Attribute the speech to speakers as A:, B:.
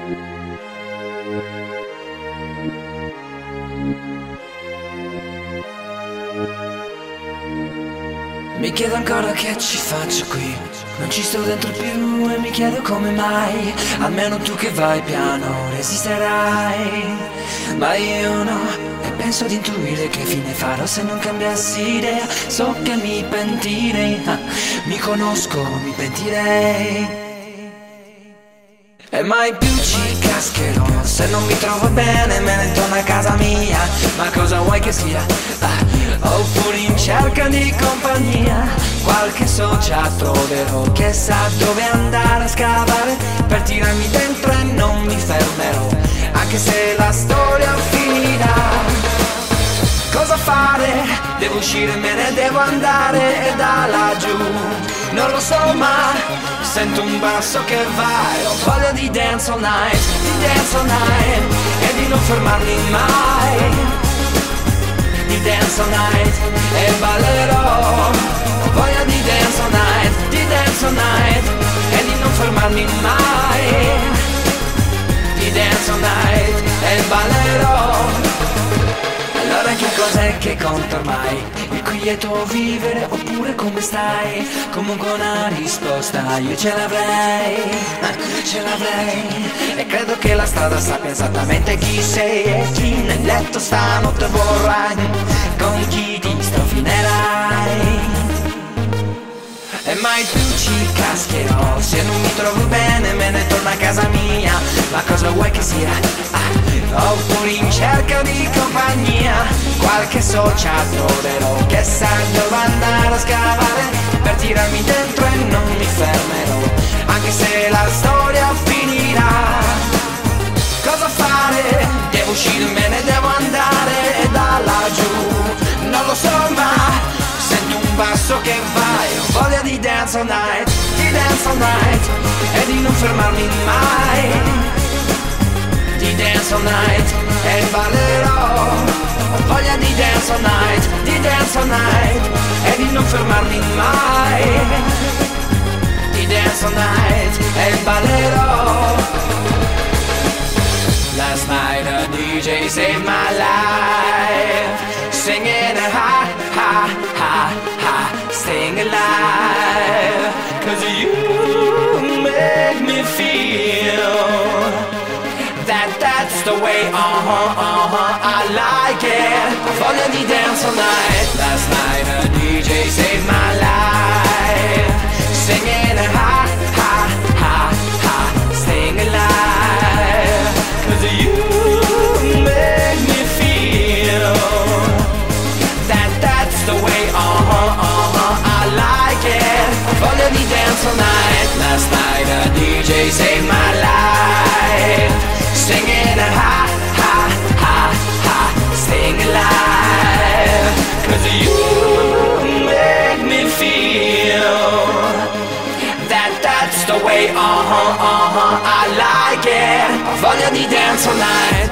A: Mi chiedo ancora che ci faccio qui, non ci sto dentro più e mi chiedo come mai, almeno tu che vai piano resisterai, ma io no, e penso di intuire che fine farò se non cambiassi idea, so che mi pentirei, mi conosco, mi pentirei. E mai più ci cascherò, se non mi trovo bene me ne torno a casa mia, ma cosa vuoi che sia? Oppure in cerca di compagnia, qualche socia troverò che sa dove andare a scavare, per tirarmi dentro e non mi fermerò, anche se la storia finirà. Cosa fare? Devo uscire, me ne devo andare, e da laggiù non lo so ma sento un basso che va e ho voglia di dance all night, e di non fermarmi mai. Di dance all night e ballerò, ho voglia di dance all night, e di non fermarmi mai. Di dance all night e ballerò. Allora che cos'è che conta ormai? Il quieto vivere oppure come stai? Comunque una risposta io ce l'avrei, e credo che la strada sappia esattamente chi sei e chi nel letto stanotte vorrai, con chi ti strofinerai. E mai più ci cascherò, se non mi trovo bene me ne torno a casa mia, ma cosa vuoi che sia? Oppure in cerca di compagnia, qualche socia troverò che sa dove andare a scavare, per tirarmi dentro e non mi fermerò, anche se la storia finirà. Cosa fare? Devo uscire, me ne devo andare, e da laggiù non lo so ma sento un basso che va e ho voglia di dance all night, e di non fermarmi mai. Di dance all night e ballerò, ho voglia di dance all night, e di non fermarmi mai. Di dance all night e ballerò. Last night a DJ saved my life, singing a ha ha ha ha, staying alive, 'cause you make me feel that's the way, I like it. Voglia di dance all night. Last night a DJ saved my life, singing a ha ha ha ha, staying alive, 'cause you make me feel that's the way, I like it. Voglia di dance all night. Last night a DJ saved my life, singing a ha ha ha ha, staying alive, 'cause you make me feel that's the way, I like it. Voglia di dance all night.